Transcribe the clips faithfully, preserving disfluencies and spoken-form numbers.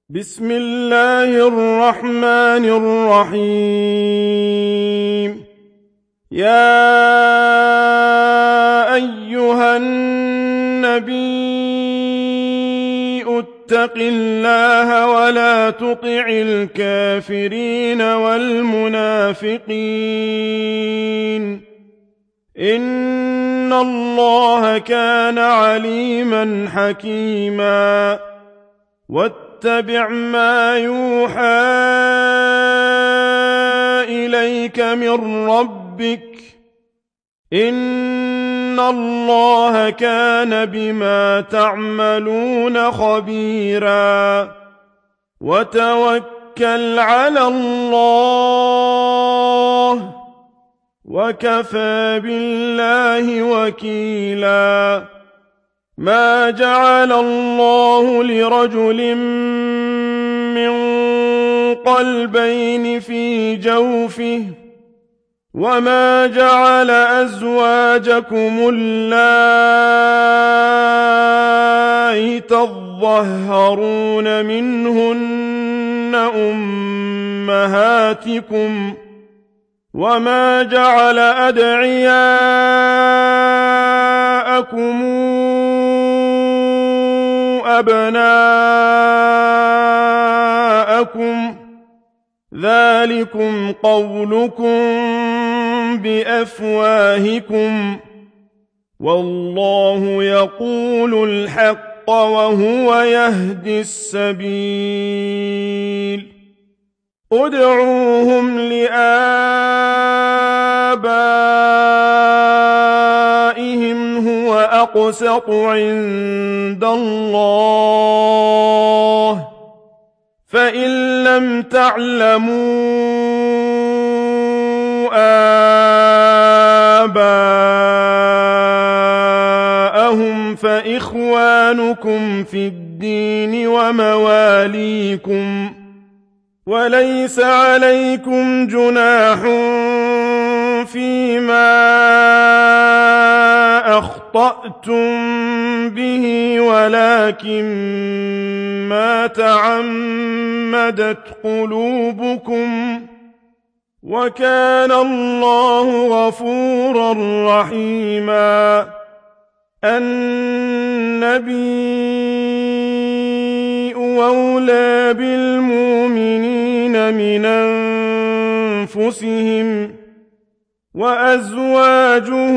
بسم الله الرحمن الرحيم. يا أيها النبي اتق الله ولا تطع الكافرين والمنافقين إن الله كان عليما حكيما. واتبع ما يوحى إليك من ربك إن الله كان بما تعملون خبيرا. وتوكل على الله وكفى بالله وكيلا. ما جعل الله لرجل من قلبين في جوفه وما جعل أزواجكم اللائي تظهرون منهن أمهاتكم وما جعل أدعياءكم أبناءكم ذلكم قولكم بأفواهكم والله يقول الحق وهو يهدي السبيل. ادعوهم لآبائهم هو أقسط عند الله فإن لم تعلموا آباءهم فإخوانكم في الدين ومواليكم وليس عليكم جناح فيما أخطأتم به ولكن ما تعمدت قلوبكم وكان الله غفورا رحيما. النبي أولى بالمؤمنين من أنفسهم وأزواجه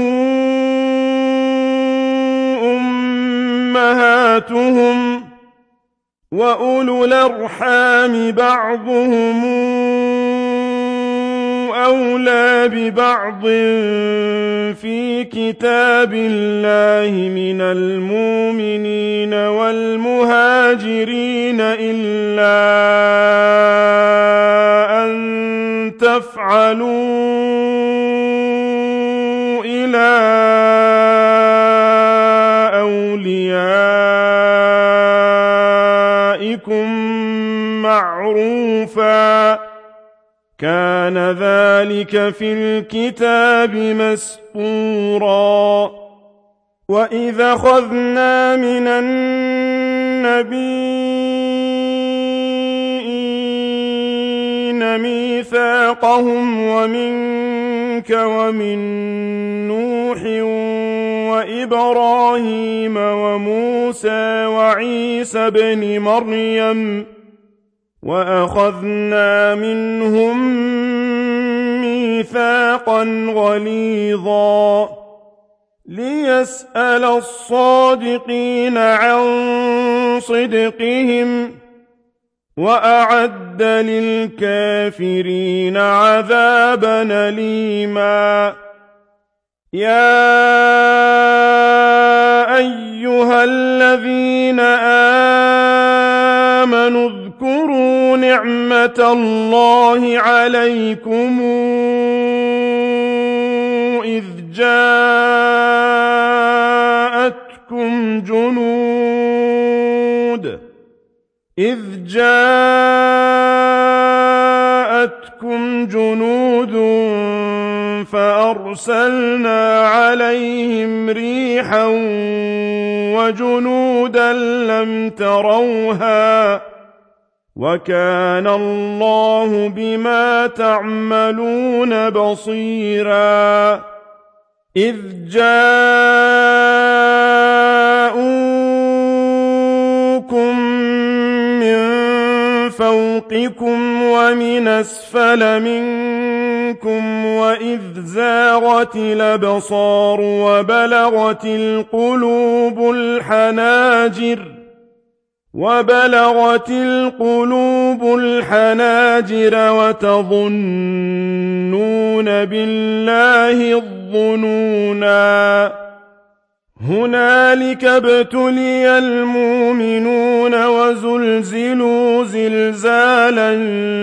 أمهاتهم وأولو الأرحام بعضهم أولى ببعض في كتاب الله من المؤمنين والمهاجرين إلا أن تفعلوا إلى أوليائكم معروفا كان ذلك في الكتاب مسطورا. وإذا أخذنا من النبيين ميثاقهم ومنك ومن نوح وإبراهيم وموسى وعيسى ابن مريم وأخذنا منهم ميثاقا غليظا ليسأل الصادقين عن صدقهم وأعد للكافرين عذابا أليما. يا أيها الذين آمنوا اذكروا نعمة الله عليكم إذ جاءتكم جنود إذ جاءتكم جنود فأرسلنا عليهم ريحا وجنودا لم تروها وَكَانَ اللَّهُ بِمَا تَعْمَلُونَ بَصِيرًا إِذْ جَاءُوكُم مِّن فَوْقِكُمْ وَمِنْ أَسْفَلَ مِنكُمْ وَإِذْ زَاغَتِ الْأَبْصَارُ وَبَلَغَتِ الْقُلُوبُ الْحَنَاجِرَ وَبَلَغَتِ الْقُلُوبُ الْحَنَاجِرَ وَتَظُنُّونَ بِاللَّهِ الظُّنُونَا هُنَالِكَ ابْتُلِيَ الْمُؤْمِنُونَ وَزُلْزِلُوا زِلْزَالًا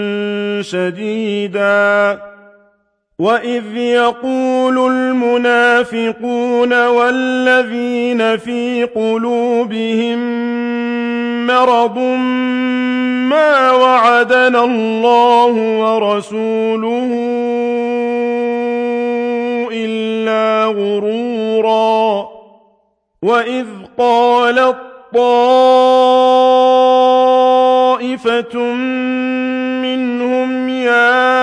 شَدِيدًا وَإِذْ يَقُولُ الْمُنَافِقُونَ وَالَّذِينَ فِي قُلُوبِهِم مَّرَضٌ مَّا وَعَدَنَا اللَّهُ وَرَسُولُهُ إِلَّا غُرُورًا وَإِذْ قَالَت طَّائِفَةٌ مِّنْهُمْ يَا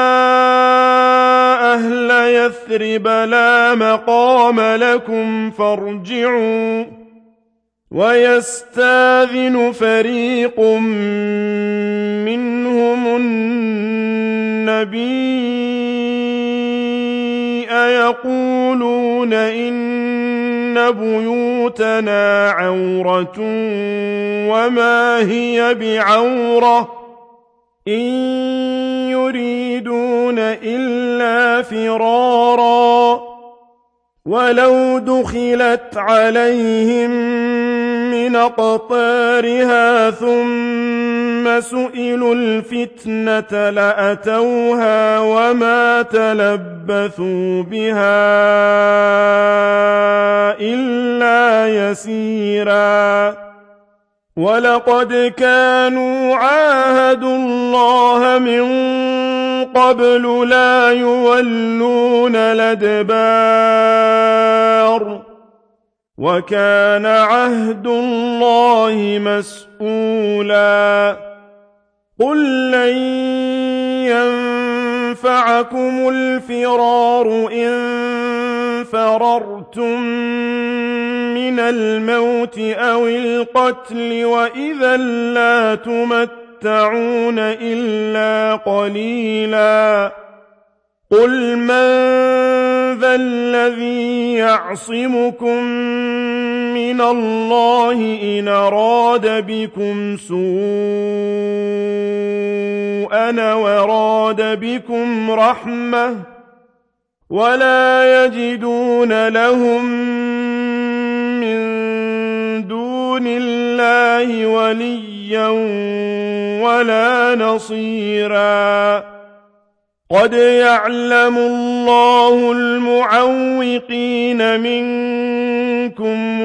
أَهْلَ يَثْرِبَ لَا مَقَامَ لَكُمْ فَارْجِعُوا وَيَسْتَأْذِنُ فَرِيقٌ مِّنْهُمُ النَّبِيَّ يَقُولُونَ إِنَّ بُيُوتَنَا عَوْرَةٌ وَمَا هِيَ بِعَوْرَةٍ إِن يُرِيدُونَ إِلَّا فِرَارًا وَلَوْ دُخِلَتْ عَلَيْهِم مِّنْ أَقْطَارِهَا ثُمَّ سُئِلُوا الْفِتْنَةَ لَأَتَوْهَا وَمَا تَلَبَّثُوا بِهَا إِلَّا يَسِيرًا وَلَقَدْ كَانُوا عَاهَدُوا اللَّهَ مِن قَبْلُ لَا يُوَلُّونَ الْأَدْبَارَ وَكَانَ عَهْدُ اللَّهِ مَسْئُولًا قُل لَّن يَنفَعَكُمُ الْفِرَارُ إِن فَرَرْتُم مِّنَ الْمَوْتِ أَوِ الْقَتْلِ وَإِذًا لَّا تُمَتَّعُونَ إِلَّا قَلِيلًا قُلْ مَن ذَا الَّذِي يَعْصِمُكُم مِّنَ اللَّهِ إِنْ أَرَادَ بِكُمْ سُوءًا وَأَرَادَ بِكُمْ رَحْمَةً وَلَا يَجِدُونَ لَهُم مِّن دُونِ اللَّهِ وَلِيًّا وَلَا نَصِيرًا قَدْ يَعْلَمُ اللَّهُ الْمُعَوِّقِينَ مِنكُمْ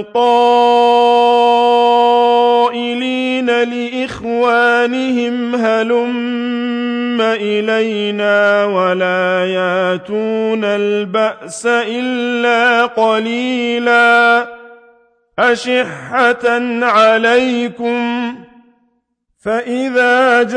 وَالْقَائِلِينَ لِإِخْوَانِهِمْ هَلُمَّ إِلَيْنَا وَلَا يَأْتُونَ الْبَأْسَ إِلَّا قَلِيلًا أَشِحَّةً عَلَيْكُمْ فَإِذَا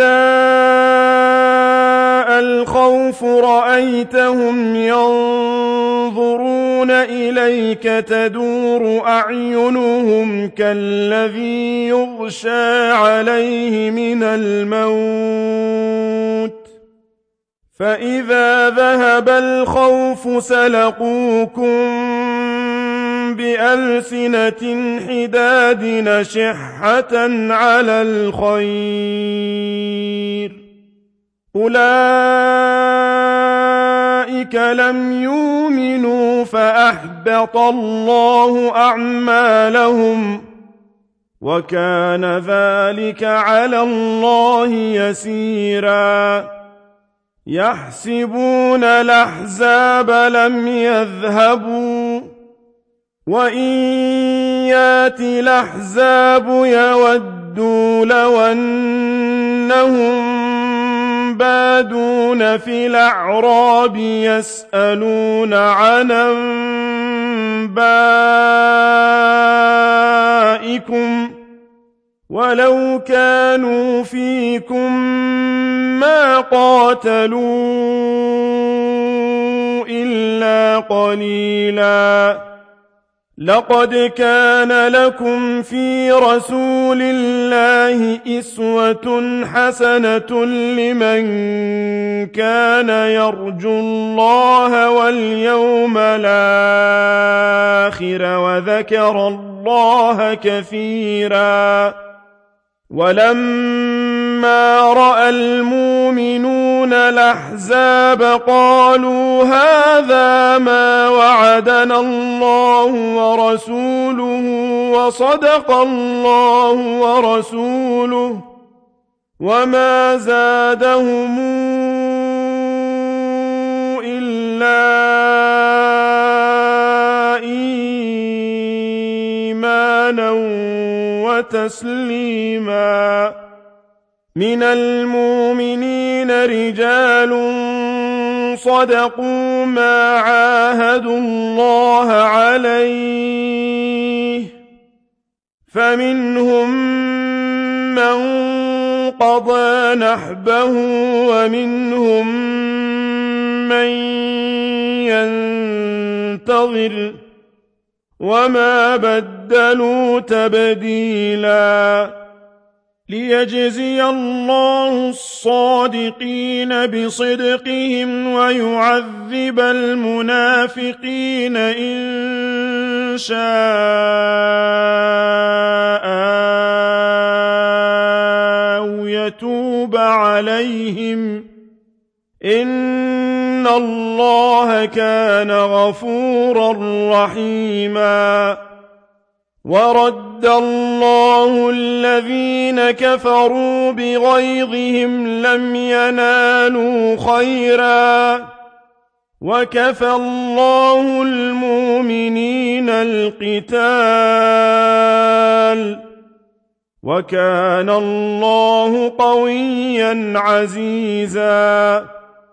جَاءَ الْخَوْفُ رَأَيْتَهُمْ يَنظُرُونَ إِلَيْكَ تَدُورُ أَعْيُنُهُمْ كَالَّذِي يُغْشَىٰ عَلَيْهِ مِنَ الْمَوْتِ فَإِذَا ذَهَبَ الْخَوْفُ سَلَقُوكُم بِأَلْسِنَةٍ حِدَادٍ أَشِحَّةً عَلَى الْخَيْرِ أُولَٰئِكَ لَمْ يُؤْمِنُوا فَأَحْبَطَ اللَّهُ أَعْمَالَهُمْ وَكَانَ ذَٰلِكَ عَلَى اللَّهِ يَسِيرًا يَحْسَبُونَ الْأَحْزَابَ لَمْ يَذْهَبُوا وَإِن يَأْتِ الْأَحْزَابُ يَوَدُّوا لَوْ أَنَّهُم بَادُونَ فِي الْأَعْرَابِ يَسْأَلُونَ عَنْ أَنبَائِكُمْ وَلَوْ كَانُوا فِيكُم مَّا قَاتَلُوا إِلَّا قَلِيلًا لَقَدْ كَانَ لَكُمْ فِي رَسُولِ اللَّهِ أُسْوَةٌ حَسَنَةٌ لِّمَن كَانَ يَرْجُو اللَّهَ وَالْيَوْمَ الْآخِرَ وَذَكَرَ اللَّهَ كَثِيرًا وَلَمَّا رَأَى الْمُؤْمِنُونَ الْأَحْزَابَ قَالُوا هَٰذَا مَا وَعَدَنَا اللَّهُ وَرَسُولُهُ وَصَدَقَ اللَّهُ وَرَسُولُهُ وَمَا زَادَهُمْ إِلَّا إِيمَانًا وَتَسْلِيمًا مِنَ الْمُؤْمِنِينَ رِجَالٌ صَدَقُوا مَا عَاهَدُوا اللَّهَ عَلَيْهِ فَمِنْهُم مَّن قَضَىٰ نَحْبَهُ وَمِنْهُم مَّن يَنتَظِرُ وَمَا بَدَّلُوا تَبْدِيلًا لِيَجْزِيَ اللَّهُ الصَّادِقِينَ بِصِدْقِهِمْ وَيُعَذِّبَ الْمُنَافِقِينَ إِن شَاءَ أَوْ يَتُوبَ عَلَيْهِمْ إِنَّ اللَّهَ كَانَ غَفُورًا رَّحِيمًا وَرَدَّ اللَّهُ الَّذِينَ كَفَرُوا بِغَيظِهِمْ لَمْ يَنَالُوا خَيْرًا وَكَفَى اللَّهُ الْمُؤْمِنِينَ الْقِتَالَ وَكَانَ اللَّهُ قَوِيًّا عَزِيزًا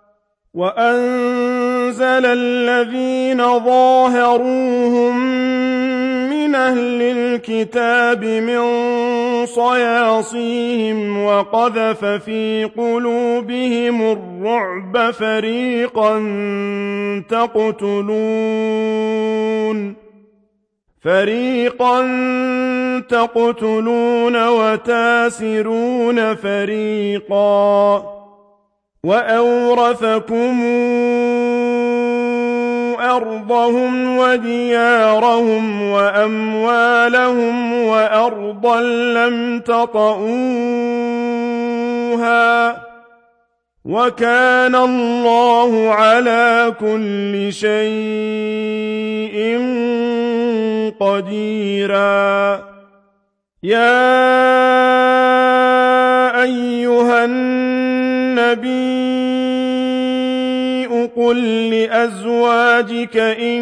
وَأَنزَلَ الَّذِينَ ظَاهَرُوهُم مِّنْ أَهْلِ الْكِتَابِ مِن صَيَاصِيهِمْ وَقَذَفَ فِي قُلُوبِهِمُ الرُّعْبَ فَرِيقًا تَقْتُلُونَ فَرِيقًا تَقْتُلُونَ وَتَأْسِرُونَ فَرِيقًا وَأَوْرَثَكُمْ أَرْضَهُمْ وَدِيَارَهُمْ وَأَمْوَالَهُمْ وَأَرْضًا لَّمْ تَطَئُوهَا وَكَانَ اللَّهُ عَلَىٰ كُلِّ شَيْءٍ قَدِيرًا يَا أَيُّهَا النَّبِيُّ قُل لِّأَزْوَاجِكَ إِن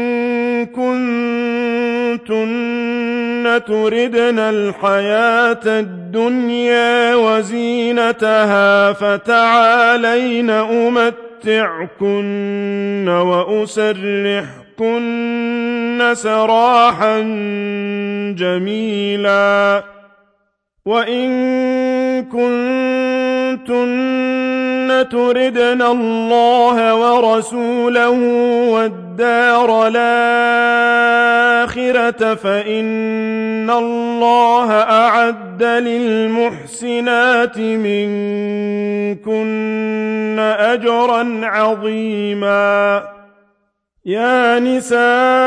كُنتُنَّ تُرِدْنَ الْحَيَاةَ الدُّنْيَا وَزِينَتَهَا فَتَعَالَيْنَ أُمَتِّعْكُنَّ وَأُسَرِّحْكُنَّ سَرَاحًا جَمِيلًا وَإِن كُنتُنَّ تُرِدْنَ اللَّهَ وَرَسُولَهُ وَالدَّارَ الْآخِرَةَ فَإِنَّ اللَّهَ أَعَدَّ لِلْمُحْسِنَاتِ مِنكُنَّ أَجْرًا عَظِيمًا يَا نِسَاءَ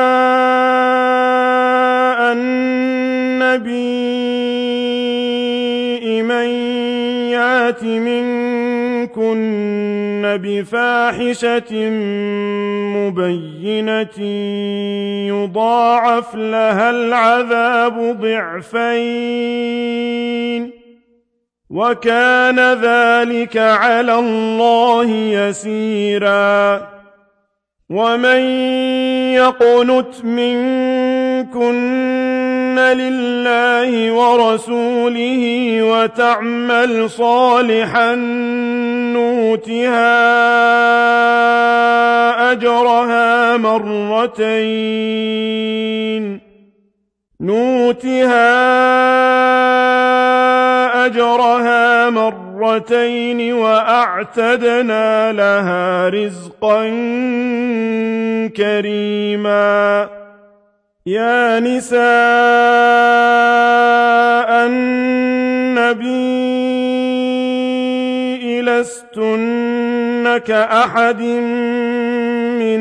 النَّبِيِّ مَن يَأْتِ مِنكُنَّ بِفَاحِشَةٍ مُّبَيِّنَةٍ يُضَاعَفْ لَهَا الْعَذَابُ ضِعْفَيْنِ وَكَانَ ذَلِكَ عَلَى اللَّهِ يَسِيرًا وَمَن يَقْنُتْ مِنكُنَّ لِلَّهِ وَرَسُولِهِ وَتَعْمَلْ صَالِحًا نُّؤْتِهَا أَجْرَهَا مرتين نُؤْتِهَا أجرها مرتين وأعتدنا لها رزقا كريما يا نساء النبي لستن كأحد من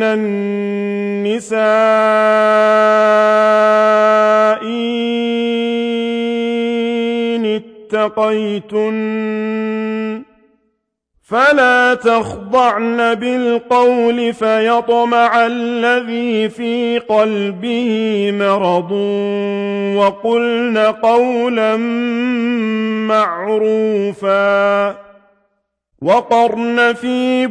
النساء إن اتقيتن فلا تخضعن بالقول فيطمع الذي في قلبه مرض وقلن قولا معروفا وقرن في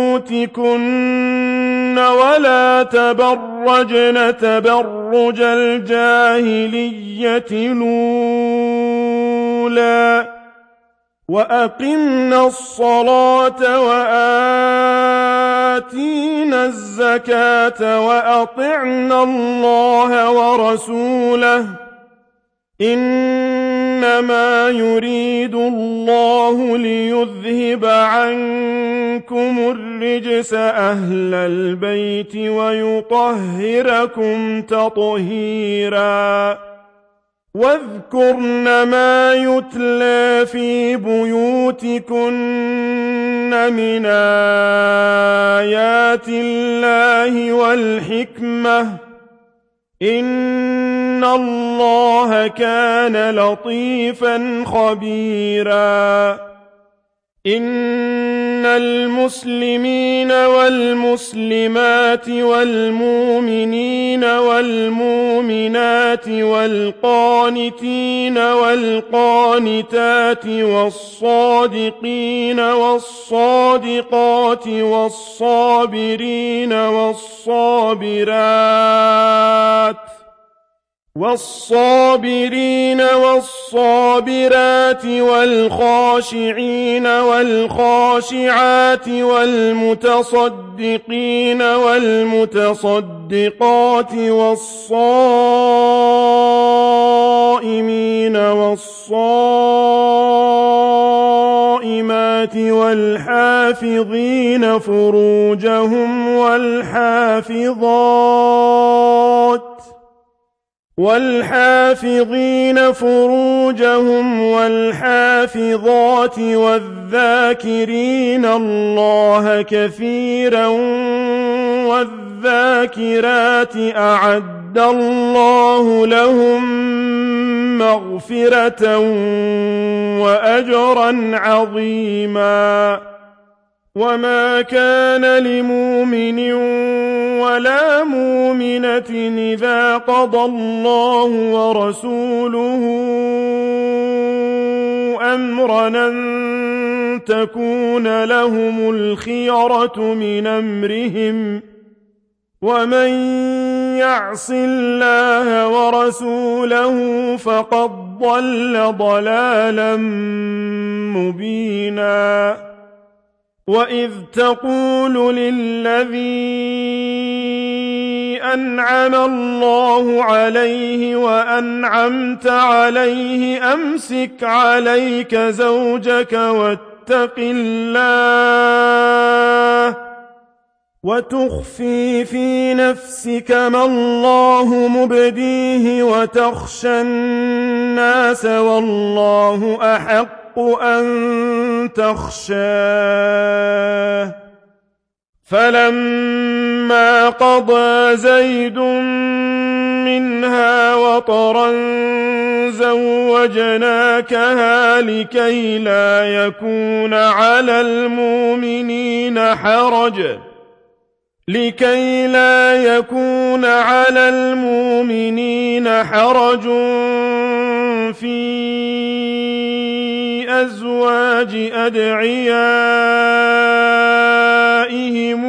بيوتكن ولا تبرجن تبرج الجاهلية الأولى وأقمنا الصلاة وآتينا الزكاة وأطعنا الله ورسوله إنما يريد الله ليذهب عنكم الرجس أهل البيت ويطهركم تطهيرا واذكرن ما يتلى في بيوتكن من آيات الله والحكمة إن الله كان لطيفا خبيرا إن المسلمين والمسلمات والمؤمنين والمؤمنات والقانتين والقانتات والصادقين والصادقات والصابرين والصابرات والصابرين والصابرات والخاشعين والخاشعات والمتصدقين والمتصدقات والصائمين والصائمات والحافظين فروجهم والحافظات والحافظين فروجهم والحافظات والذاكرين الله كثيرا والذاكرات أعد الله لهم مغفرة وأجرا عظيما وما كان لمؤمن ولا مؤمنة إذا قضى الله ورسوله أمرا أن تكون لهم الخيرة من أمرهم ومن يعص الله ورسوله فقد ضل ضلالا مبينا وإذ تقول للذي أنعم الله عليه وأنعمت عليه أمسك عليك زوجك واتق الله وتخفي في نفسك ما الله مبديه وتخشى الناس والله أحق أن تخشاه فلما قضى زيد منها وطرا زوجناكها لكي لا يكون على المؤمنين حرج لكي لا يكون على المؤمنين حرج في أزواج أدعيائهم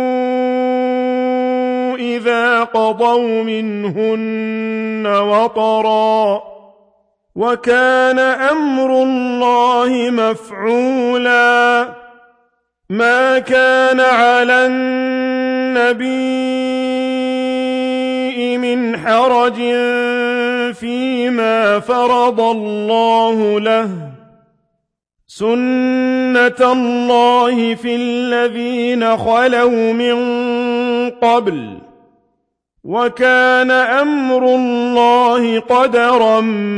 إذا قضوا منهن وطرا وكان أمر الله مفعولا ما كان على النبي من حرج فيما فرض الله له سُنَّةَ اللَّهِ فِي الَّذِينَ خَلَوْا مِن قَبْلُ ۚ وَكَانَ أَمْرُ اللَّهِ قَدَرًا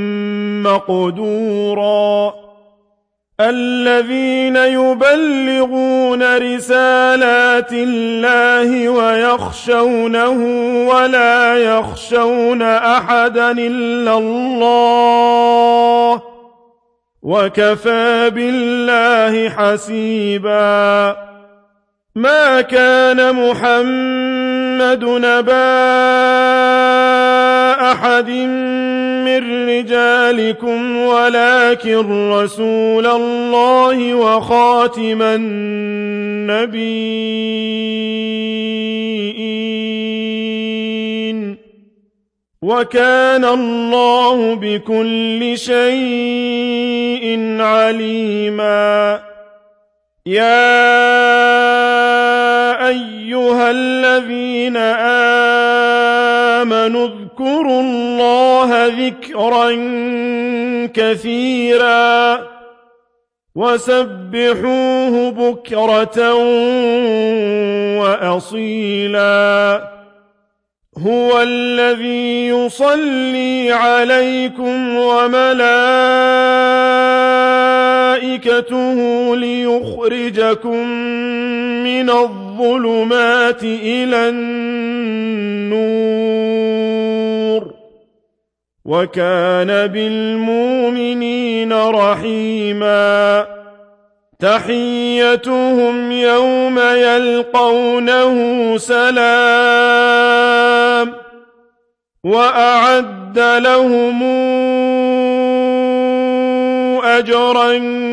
مَّقْدُورًا الَّذِينَ يُبَلِّغُونَ رِسَالَاتِ اللَّهِ وَيَخْشَوْنَهُ وَلَا يَخْشَوْنَ أَحَدًا إِلَّا اللَّهَ ۗ وَكَفَىٰ بِاللَّهِ حَسِيبًا مَا كَانَ مُحَمَّدٌ أَبَا أَحَدٍ مِّن رِّجَالِكُمْ وَلَٰكِن رَّسُولَ اللَّهِ وَخَاتَمَ النَّبِيِّينَ وَكَانَ اللَّهُ بِكُلِّ شَيْءٍ عَلِيمًا يَا أَيُّهَا الَّذِينَ آمَنُوا اذْكُرُوا اللَّهَ ذِكْرًا كَثِيرًا وَسَبِّحُوهُ بُكْرَةً وَأَصِيلًا هُوَ الَّذِي يُصَلِّي عَلَيْكُمْ وَمَلَائِكَتُهُ لِيُخْرِجَكُم مِّنَ الظُّلُمَاتِ إِلَى النُّورِ ۚ وَكَانَ بِالْمُؤْمِنِينَ رَحِيمًا تَحِيَّتُهُمْ يَوْمَ يَلْقَوْنَهُ سَلَامٌ ۚ وَأَعَدَّ لَهُمْ أَجْرًا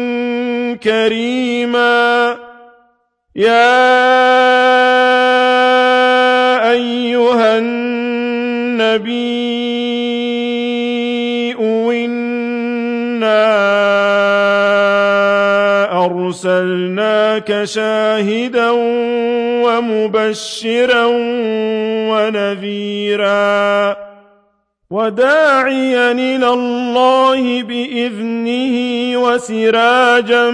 كَرِيمًا يَا أَيُّهَا النَّبِيُّ إِنَّا أَرْسَلْنَاكَ شَاهِدًا وَمُبَشِّرًا وَنَذِيرًا وَدَاعِيًا إِلَى اللَّهِ بِإِذْنِهِ وَسِرَاجًا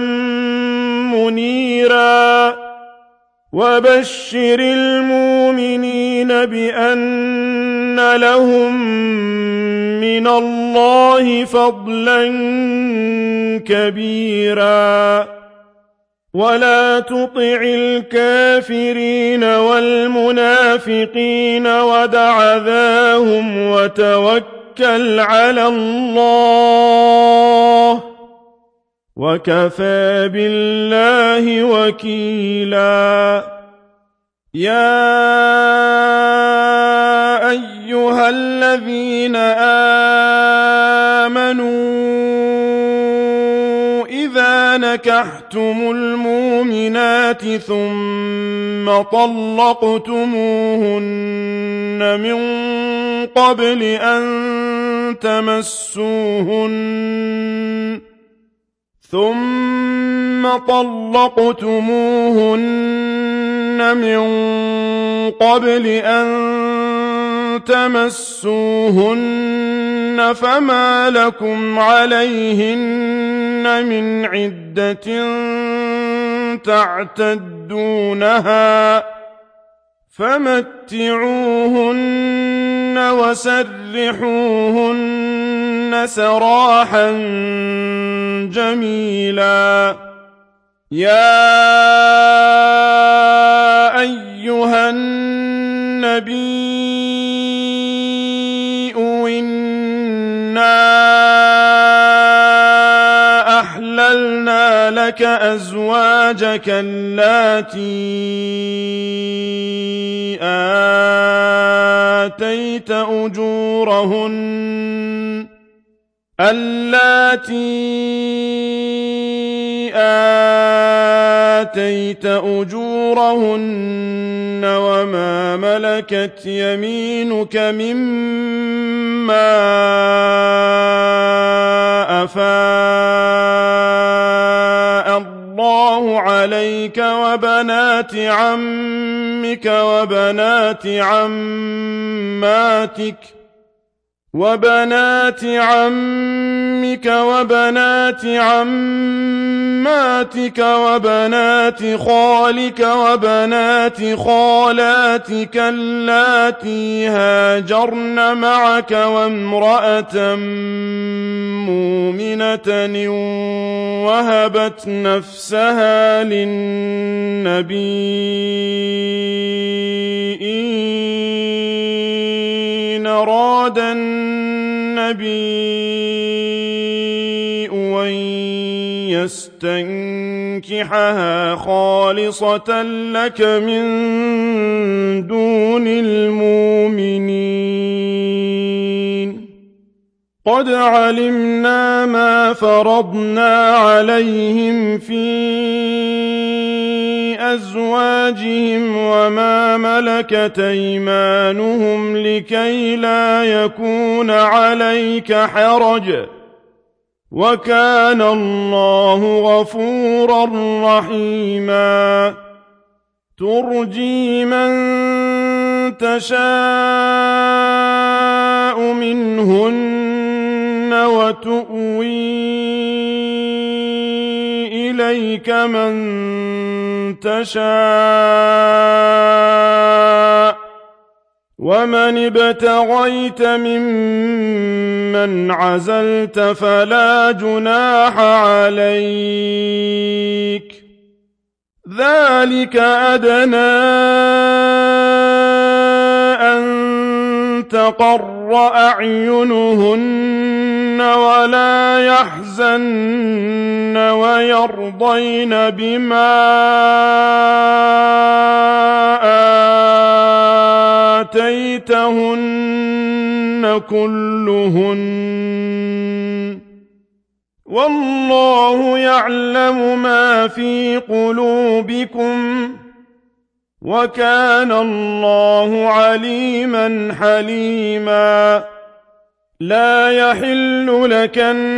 مُّنِيرًا وَبَشِّرِ الْمُؤْمِنِينَ بِأَنَّ لَهُم مِّنَ اللَّهِ فَضْلًا كَبِيرًا وَلَا تُطِعِ الْكَافِرِينَ وَالْمُنَافِقِينَ وَدَعْ أَذَاهُمْ وَتَوَكَّلْ عَلَى اللَّهِ ۚ وَكَفَىٰ بِاللَّهِ وَكِيلًا يَا أَيُّهَا الَّذِينَ آمَنُوا إِذَا نَكَحْتُمُ الْمُؤْمِنَاتِ ثُمَّ طَلَّقْتُمُوهُنَّ مِن قَبْلِ أَن تَمَسُّوهُنَّ ثُمَّ طَلَّقْتُمُوهُنَّ مِن قَبْلِ أَن تَمَسُّوهُنَّ فَمَا لَكُمْ عَلَيْهِنَّ مِنْ عِدَّةٍ تَعْتَدُّونَهَا فَمَتِّعُوهُنَّ وَسَرِّحُوهُنَّ سَرَاحًا جَمِيلًا يَا أَيُّهَا النَّبِيُّ إِنَّا أَحْلَلْنَا لَكَ أَزْوَاجَكَ اللَّاتِي آتَيْتَ أُجُورَهُنَّ اللَّاتِي آتَيْتَ أُجُورَهُنَّ وَمَا مَلَكَتْ يَمِينُكَ مِمَّا أَفَاءَ اللَّهُ عَلَيْكَ وَبَنَاتِ عَمِّكَ وَبَنَاتِ عَمَّاتِكَ وبنات عمك وبنات عماتك وبنات خالك وبنات خالاتك اللاتي هاجرن معك وامرأة مؤمنة وهبت نفسها للنبي إن أراد النبي أن يستنكحها خالصة لك من دون المؤمنين قد علمنا ما فرضنا عليهم في أزواجهم وما ملكت أيمانهم لكي لا يكون عليك حرج وكان الله غفورا رحيما ترجي من تشاء منهن وتؤوي إليك من تشاء ومن ابتغيت ممن عزلت فلا جناح عليك ذلك أدنى أن تقر أعينهن ولا يحزن ويرضين بما آتيتهن كلهن والله يعلم ما في قلوبكم وكان الله عليما حليما لا يحل لك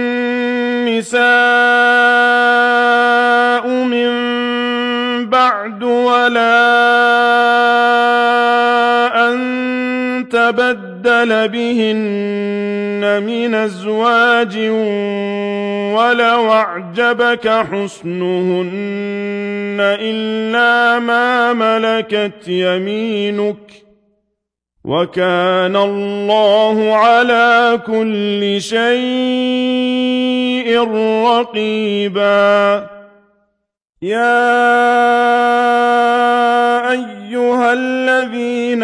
النساء من بعد ولا أن تبدل بهن من أزواج ولو أعجبك حسنهن إلا ما ملكت يمينك وكان الله على كل شيء رقيبا يا أيها الذين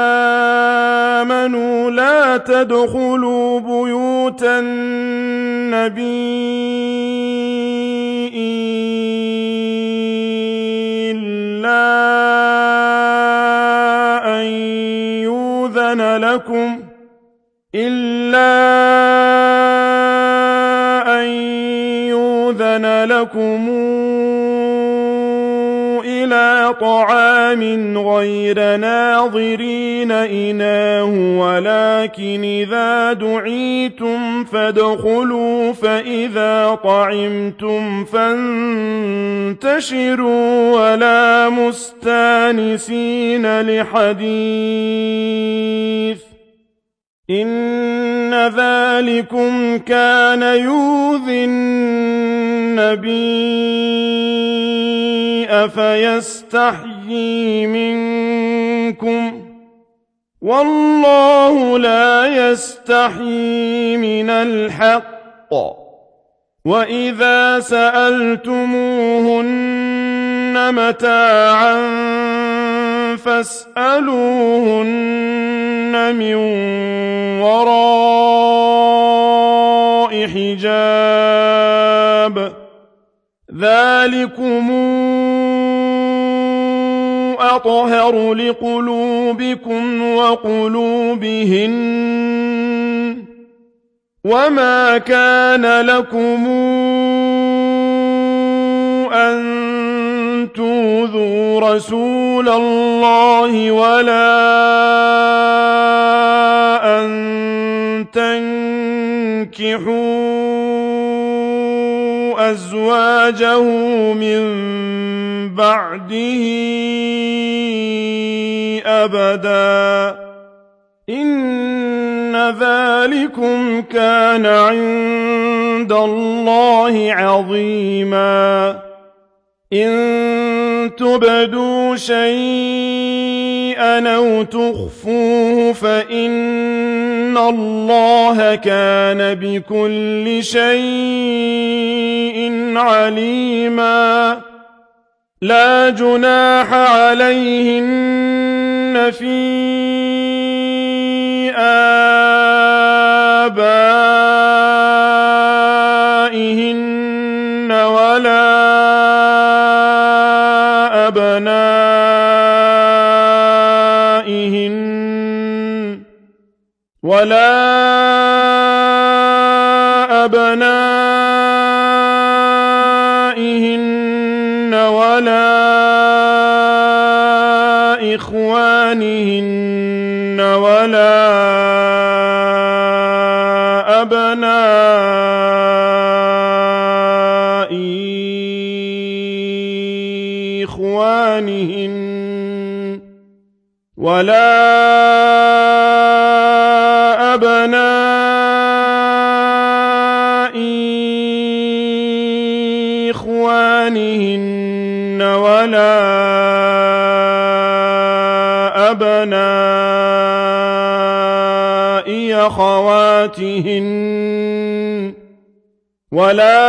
آمنوا لا تدخلوا بيوت النبي إلا أن يؤذن لكم إلا أن يؤذن لكم إلى طعام غير ناظرين إناه ولكن إذا دعيتم فادخلوا فإذا طعمتم فانتشروا ولا مستانسين لحديث إن ذلكم كان يؤذي النبي فيستحيي منكم والله لا يستحيي من الحق وإذا سألتموهن متاعا فاسألوهن من وراء حجاب ذلكم أطهر لقلوبكم وقلوبهن وما كان لكم أن تؤذوا رسول الله ولا أن تنكحوا أزواجه من بعده أبدا إن ذلكم كان عند الله عظيما إن تبدوا شيئا أو تخفوه فإن الله كان بكل شيء عليما لا جناح عليهن في آبائهن ولا أبنائهن ولا أبنائهن ولا إخوانهن ولا أبناء إخوانهن ولا أبناء إخوانهن ولا أبناء أخواتهن ولا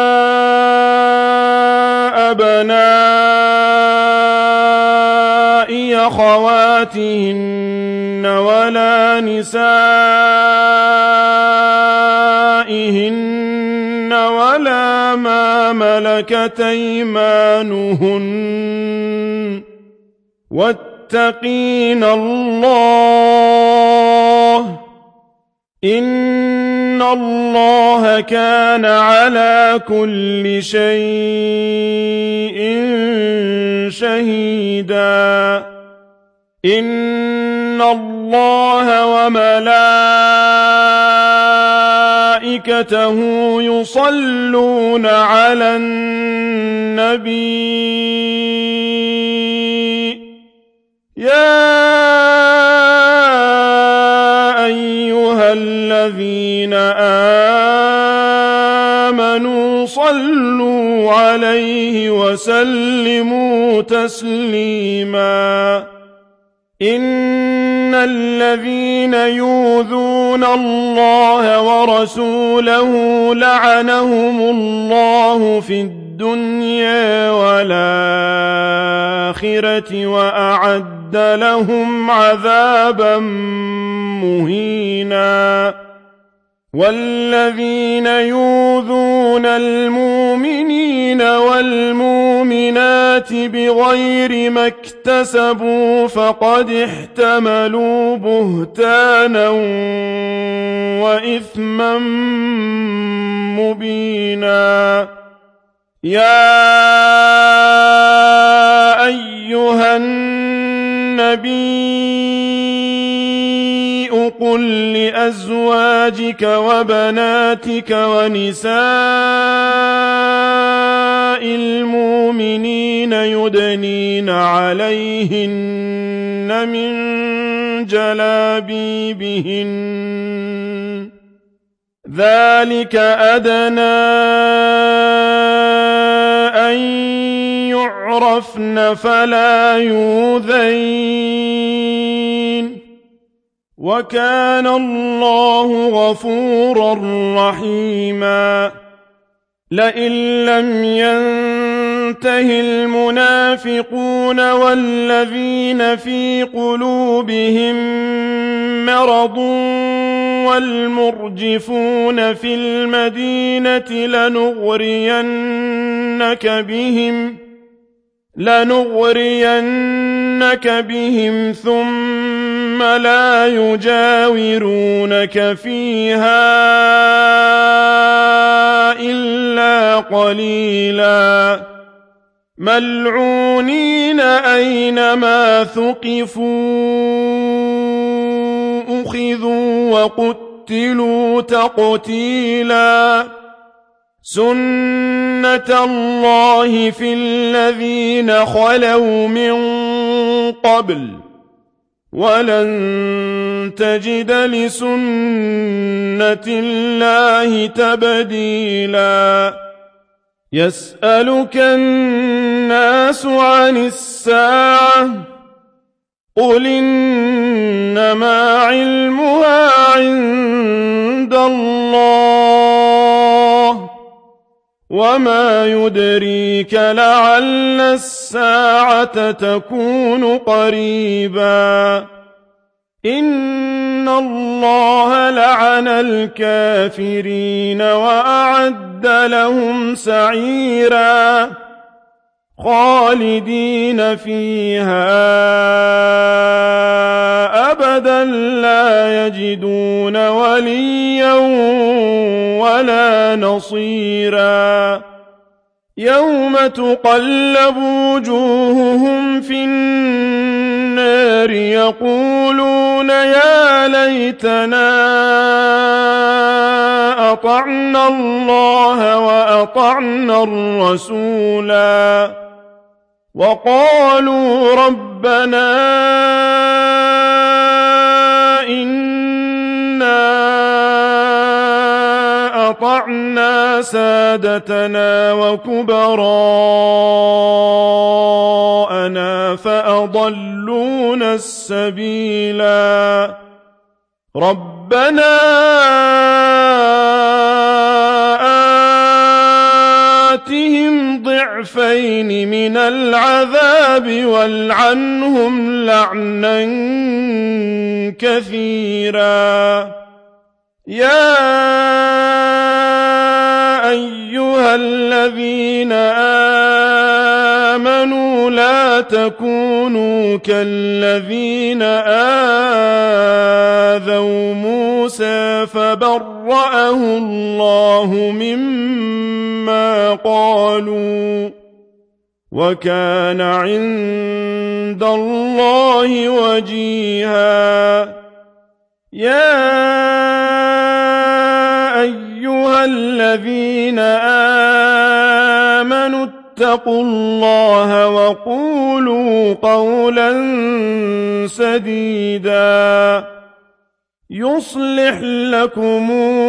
أبناء أخواتهن ولا نسائهن ولا ما ملكت أيمانهن واتقين الله إن الله كان على كل شيء شهيدا إن الله وملائكته يصلون على النبي يا أيها الذين آمنوا صلوا عليه وسلموا تسليما إن الذين يؤذون الله ورسوله لعنهم الله في الدنيا والآخرة وأعد لهم عذابا مهينا والذين يؤذون المؤمنين والمؤمنات بغير ما اكتسبوا فقد احتملوا بهتانا وإثما مبينا يا أيها النبي قل لأزواجك وبناتك ونساء المؤمنين يدنين عليهن من جلابيبهن ذلك أدنى أن يعرفن فلا يؤذين وكان الله غفورا رحيما لئن لم ينته المنافقون والذين في قلوبهم مرض والمرجفون في المدينة لنغرينك بهم لنغرينك بهم ثم لا يجاورونك فيها إلا قليلا ملعونين أينما ثقفوا أخذوا وقتلوا تقتيلا سنة الله في الذين خلوا من قبل ولن تجد لسنة الله تبديلا يسألك الناس عن الساعة قل إنما علمها عند الله وما يدريك لعل الساعة تكون قريبا إن الله لعن الكافرين وأعد لهم سعيرا خالدين فيها أبدا لا يجدون وليا ولا نصيرا يوم تقلب وجوههم في النار يقولون يا ليتنا أطعنا الله وأطعنا الرسولا وقالوا ربنا إنا أطعنا سادتنا وكبراءنا فأضلونا السبيلا ربنا آتهم ضعفين من العذاب والعنهم لعنا كثيرا يا أيها الذين آمنوا لا تكونوا كالذين آذوا موسى فبرأه الله مما قالوا وكان عند الله وجيها يا أيها الذين آمنوا اتقوا الله وقولوا قولا سديدا يصلح لكم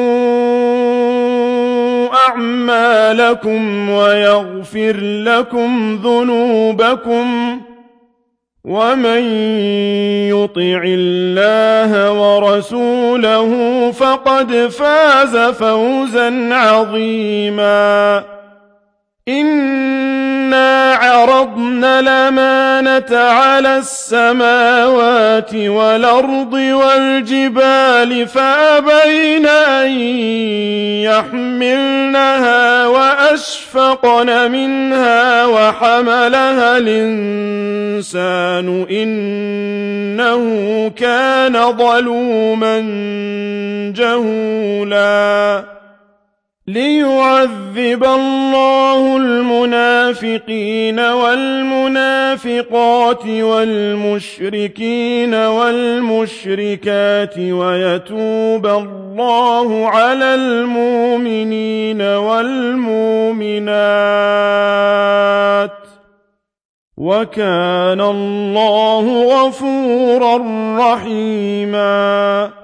أعمالكم ويغفر لكم ذنوبكم ومن يطع الله ورسوله فقد فاز فوزا عظيما إنا عرضنا الأمانة على السماوات والأرض والجبال فأبين أن يحملنها وأشفقن منها وحملها الإنسان إنه كان ظلوما جهولا ليعذب الله المنافقين والمنافقات والمشركين والمشركات ويتوب الله على المؤمنين والمؤمنات وكان الله غفورا رحيما